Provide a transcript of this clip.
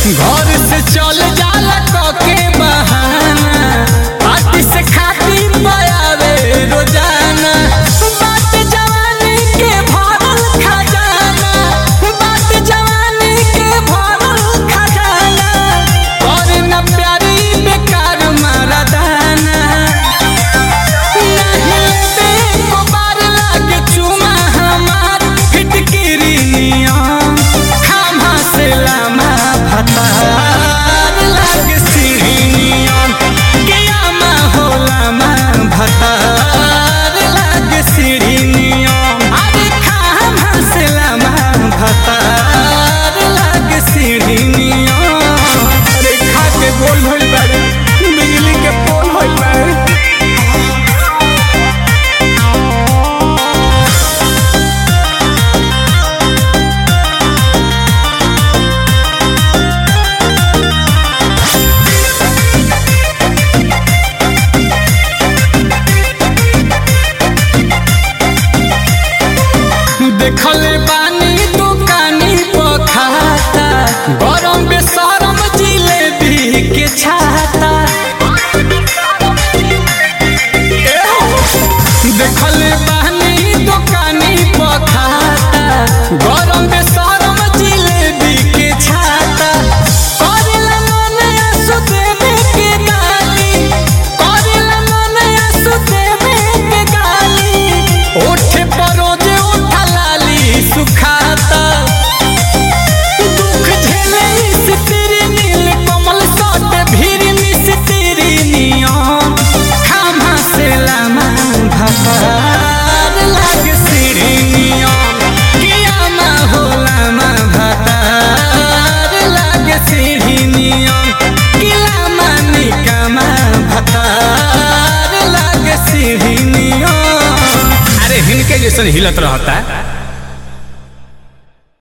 घर से चल जाला के बहाना, पार्टी से खाती पायावे रोजाना। बात जवानी के भरल खजाना, बात जवानी के भरल खजाना। और न प्यारी बेकार मारा दाना, नहीं को बार लागे चुमा हमार फिटकिरी नियम। खामा से लामा भतार लागे सीढ़ी नियम, कियामा होला मा भतार लागे सीढ़ी नियम। अरे खामा से लामा भतार लागे सीढ़ी नियम। अरे खा के गोल होइल बारे, बिजली के पोल होइल बारे। देखले बानी दुकानी पखाता, गरम बेसरम जिलेबी के छाता। देखले बानी दुकानी पखाता, गरम बेसरम जिलेबी के छाता। करेला मन आंसू देवे के गाली, करेला मन आंसू देवे के गाली। ओठे परोजे सुखाता, दुख झेले इस तेरी नील कमल सट भीरी मिस तेरी नियम। खामा से लामा भतार लागे सीढ़ी नियम, कियामा होला मा भतार लागे सीढ़ी नियम। किलामा निकामा भतार लागे सीढ़ी नियम। अरे हिनके जैसन हिलत रहता।